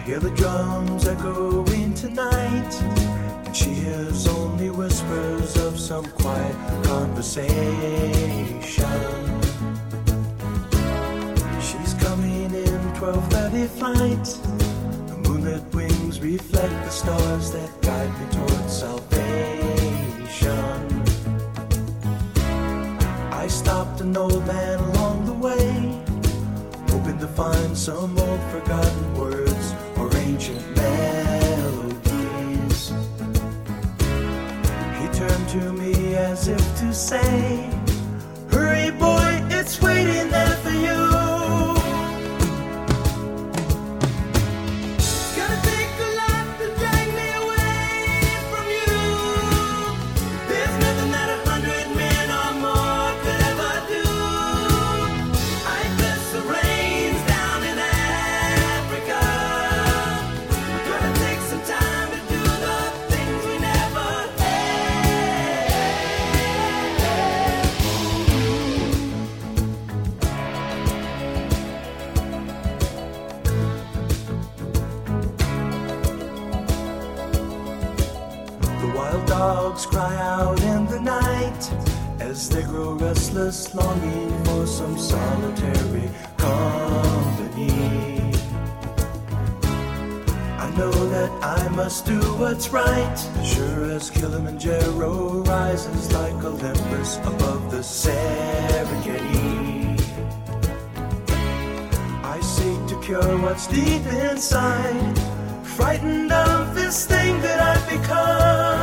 Hear the drums echoing tonight, and she hears only whispers of some quiet conversation. She's coming in 12:30 flight. The moonlit wings reflect the stars that guide me towards salvation. I stopped an old man along the way, hoping to find some old forgotten words or ancient melodies. He turned to me as if to say, "Hurry, boy, it's waiting there for you." It's gonna take a lot to drag me away from you. There's nothing that 100 men or more could ever do. I bless the rains down in Africa. We're gonna take some time to do the things we never had. The wild dogs cry out in the night as they grow restless, longing for some solitary company. I know that I must do what's right, sure as Kilimanjaro rises like Olympus above the Serengeti. I seek to cure what's deep inside, frightened of this thing that I've become.